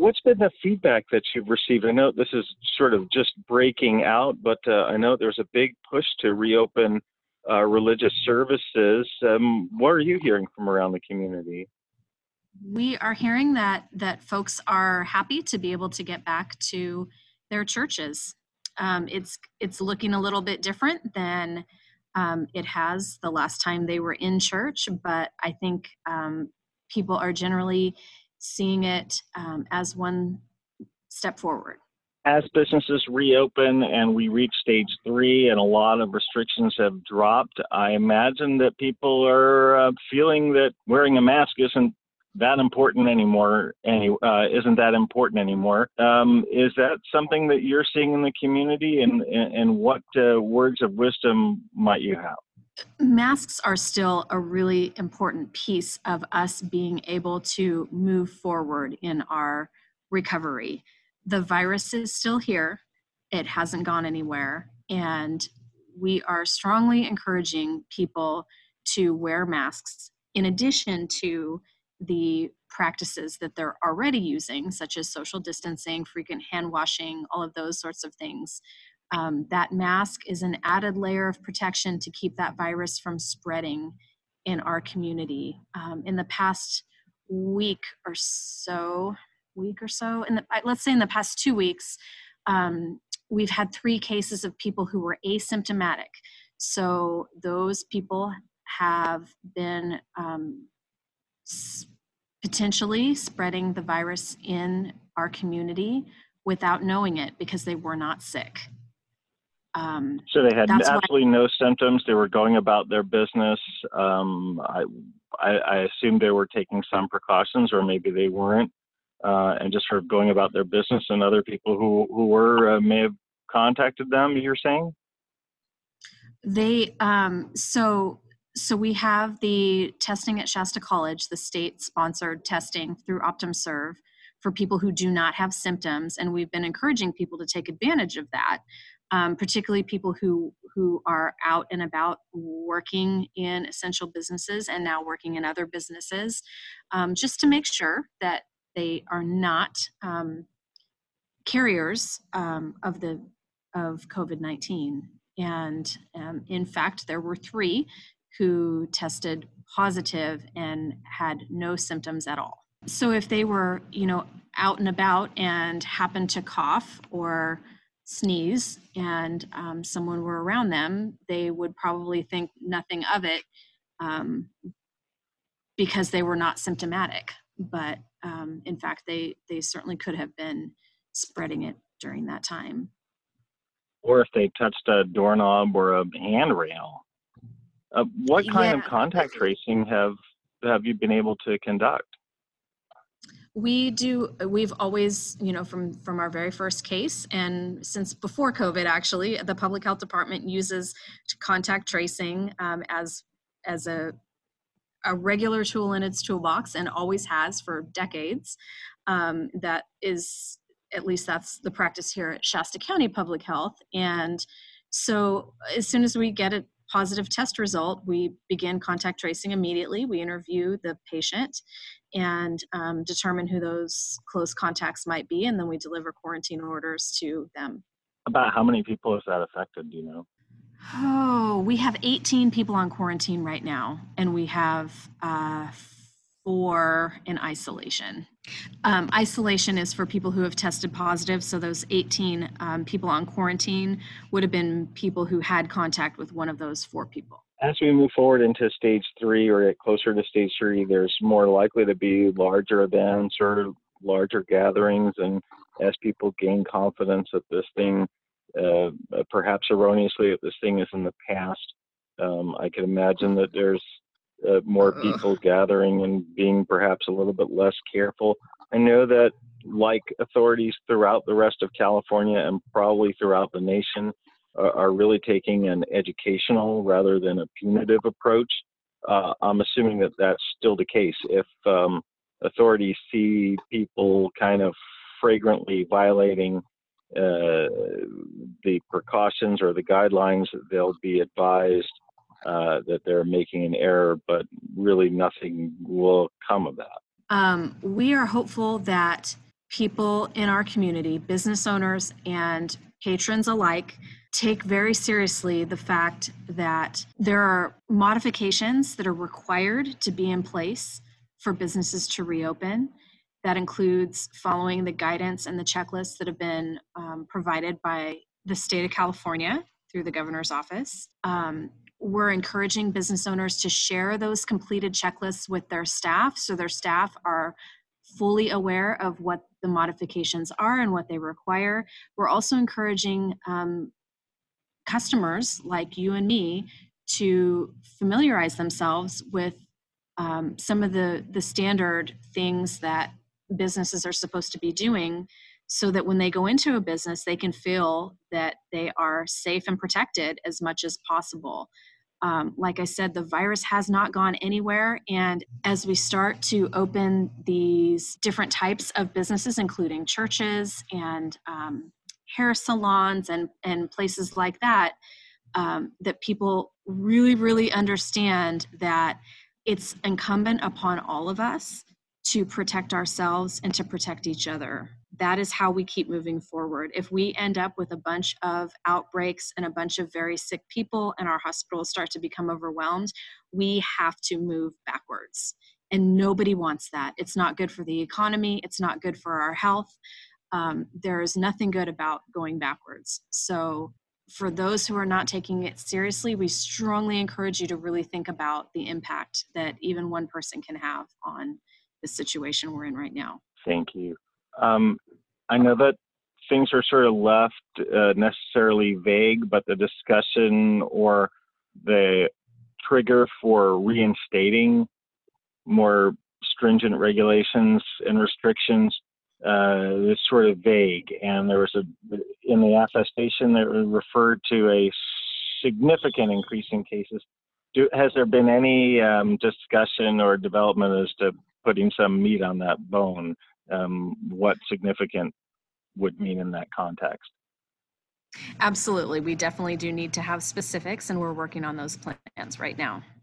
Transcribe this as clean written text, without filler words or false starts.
What's been the feedback that you've received? I know this is sort of just breaking out, but I know there's a big push to reopen religious services. What are you hearing from around the community? We are hearing that folks are happy to be able to get back to their churches. It's looking a little bit different than it has the last time they were in church, but I think people are generally seeing it as one step forward. As businesses reopen and we reach stage 3 and a lot of restrictions have dropped, I imagine that people are feeling that wearing a mask isn't that important anymore. Isn't that important anymore? Is that something that you're seeing in the community, and what words of wisdom might you have? Masks are still a really important piece of us being able to move forward in our recovery. The virus is still here. It hasn't gone anywhere. And we are strongly encouraging people to wear masks in addition to the practices that they're already using, such as social distancing, frequent hand washing, all of those sorts of things. That mask is an added layer of protection to keep that virus from spreading in our community. In the past week or so, let's say in the past 2 weeks, we've had 3 cases of people who were asymptomatic. So those people have been potentially spreading the virus in our community without knowing it because they were not sick. So they had absolutely no symptoms. They were going about their business. I assume they were taking some precautions, or maybe they weren't, and just sort of going about their business. And other people who were may have contacted them. You're saying? They so we have the testing at Shasta College, the state-sponsored testing through OptumServe for people who do not have symptoms, and we've been encouraging people to take advantage of that. Particularly people who are out and about working in essential businesses and now working in other businesses, just to make sure that they are not carriers of COVID-19. And in fact, there were 3 who tested positive and had no symptoms at all. So if they were, out and about and happened to cough or sneeze and someone were around them, they would probably think nothing of it because they were not symptomatic. But in fact, they certainly could have been spreading it during that time. Or if they touched a doorknob or a handrail. What kind of contact tracing have you been able to conduct? We've always, from our very first case, and since before COVID, actually, the public health department uses contact tracing as a regular tool in its toolbox, and always has for decades. That is, at least that's the practice here at Shasta County Public Health. And so as soon as we get a positive test result, we begin contact tracing immediately. We interview the patient and determine who those close contacts might be, and then we deliver quarantine orders to them. About how many people has that affected, do you know? Oh, we have 18 people on quarantine right now, and we have 4 in isolation. Isolation is for people who have tested positive, so those 18 people on quarantine would have been people who had contact with one of those 4 people. As we move forward into stage 3 or get closer to stage 3, there's more likely to be larger events or larger gatherings, and as people gain confidence that this thing, perhaps erroneously, that this thing is in the past, I can imagine that there's more people gathering and being perhaps a little bit less careful. I know that, like authorities throughout the rest of California and probably throughout the nation, are really taking an educational rather than a punitive approach. I'm assuming that that's still the case. If authorities see people kind of flagrantly violating the precautions or the guidelines, they'll be advised that they're making an error, but really nothing will come of that. We are hopeful that people in our community, business owners and patrons alike, take very seriously the fact that there are modifications that are required to be in place for businesses to reopen. That includes following the guidance and the checklists that have been provided by the state of California through the governor's office. We're encouraging business owners to share those completed checklists with their staff, so their staff are fully aware of what the modifications are and what they require. We're also encouraging customers like you and me to familiarize themselves with some of the standard things that businesses are supposed to be doing, so that when they go into a business, they can feel that they are safe and protected as much as possible. Like I said, the virus has not gone anywhere. And as we start to open these different types of businesses, including churches and hair salons and places like that, that people really, really understand that it's incumbent upon all of us to protect ourselves and to protect each other. That is how we keep moving forward. If we end up with a bunch of outbreaks and a bunch of very sick people and our hospitals start to become overwhelmed, we have to move backwards. And nobody wants that. It's not good for the economy. It's not good for our health. There is nothing good about going backwards. So for those who are not taking it seriously, we strongly encourage you to really think about the impact that even one person can have on the situation we're in right now. Thank you. I know that things are sort of left necessarily vague, but the discussion or the trigger for reinstating more stringent regulations and restrictions is sort of vague. And there was in the attestation that referred to a significant increase in cases. Has there been any discussion or development as to putting some meat on that bone? What significant would mean in that context? Absolutely. We definitely do need to have specifics, and we're working on those plans right now.